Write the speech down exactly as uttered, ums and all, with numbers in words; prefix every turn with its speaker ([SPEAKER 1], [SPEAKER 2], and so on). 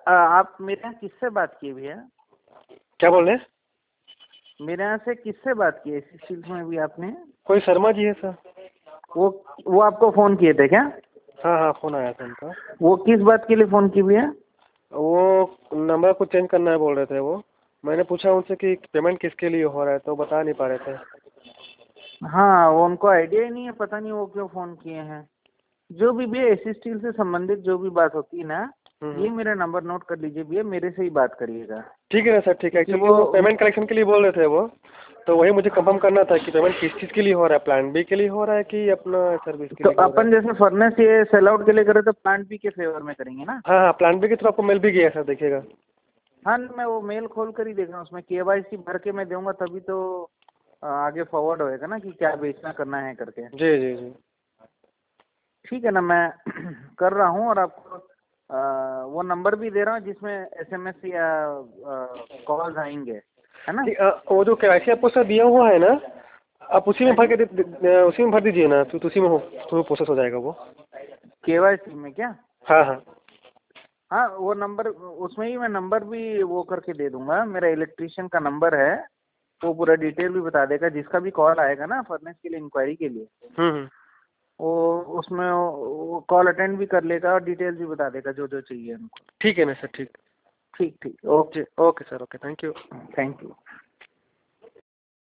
[SPEAKER 1] आ, आप मेरे यहाँ किससे बात किए भैया?
[SPEAKER 2] क्या बोल रहे हैं?
[SPEAKER 1] मेरे यहाँ से किससे बात की इसी फील्ड में भी आपने?
[SPEAKER 2] कोई शर्मा जी है सर।
[SPEAKER 1] वो वो आपको फ़ोन किए थे क्या?
[SPEAKER 2] हाँ हाँ, फ़ोन आया था उनका।
[SPEAKER 1] वो किस बात के लिए फ़ोन की भैया?
[SPEAKER 2] वो नंबर को चेंज करना है बोल रहे थे वो। मैंने पूछा उनसे कि पेमेंट किसके लिए हो रहा है, तो बता नहीं पा रहे थे।
[SPEAKER 1] हाँ, वो उनको आइडिया ही नहीं है, पता नहीं वो क्यों फ़ोन किए हैं। जो भी भैया एसी स्टील से संबंधित जो भी बात होती है ना,
[SPEAKER 2] हम्म,
[SPEAKER 1] ये मेरा नंबर नोट कर लीजिए भैया, मेरे से ही बात करिएगा।
[SPEAKER 2] ठीक है ना सर, ठीक है।
[SPEAKER 1] क्योंकि
[SPEAKER 2] एक्चुअली
[SPEAKER 1] वो
[SPEAKER 2] वो पेमेंट कलेक्शन के लिए बोल रहे थे वो, तो वही मुझे कंफर्म करना था कि पेमेंट किस चीज़ के लिए हो रहा है, प्लान बी के लिए हो रहा है कि अपना सर्विस के
[SPEAKER 1] तो
[SPEAKER 2] लिए हो रहा है।
[SPEAKER 1] अपन जैसे फर्नेस ये सेल आउट के लिए करे तो प्लांट बी के फेवर में करेंगे ना?
[SPEAKER 2] हाँ हाँ, प्लान बी के थ्रू आपको मिल भी गया सर, देखिएगा।
[SPEAKER 1] हाँ, मैं वो मेल खोल कर ही देख रहा हूँ, उसमें केवाईसी भर के मैं दूंगा तभी तो आ, आगे फॉरवर्ड होएगा ना कि क्या बेचना करना है करके।
[SPEAKER 2] जी जी जी।
[SPEAKER 1] ठीक है ना, मैं कर रहा हूँ और आपको आ, वो नंबर भी दे रहा हूँ जिसमें एसएमएस या कॉल्स आएंगे, है ना?
[SPEAKER 2] ठीक, अ, वो जो केवाईसी आपको सर दिया हुआ है ना, आप उसी में
[SPEAKER 1] हाँ
[SPEAKER 2] भर
[SPEAKER 1] जी,
[SPEAKER 2] के दे, दे, उसी में भर दीजिए ना, तो, तो उसी में हो तो प्रोसेस हो जाएगा वो।
[SPEAKER 1] केवाईसी में क्या?
[SPEAKER 2] हाँ हाँ।
[SPEAKER 1] हाँ, वो नंबर उसमें ही मैं नंबर भी वो करके दे दूंगा, मेरा इलेक्ट्रिशियन का नंबर है, वो पूरा डिटेल भी बता देगा, जिसका भी कॉल आएगा ना फर्नेस के लिए इंक्वायरी के लिए,
[SPEAKER 2] हम्म हम्म।
[SPEAKER 1] वो उसमें वो कॉल अटेंड भी कर लेगा और डिटेल्स भी बता देगा जो जो चाहिए उनको।
[SPEAKER 2] ठीक है ना सर, ठीक।
[SPEAKER 1] ठीक ठीक,
[SPEAKER 2] जी,
[SPEAKER 1] okay.
[SPEAKER 2] Okay sir, okay, thank you.
[SPEAKER 1] Thank you.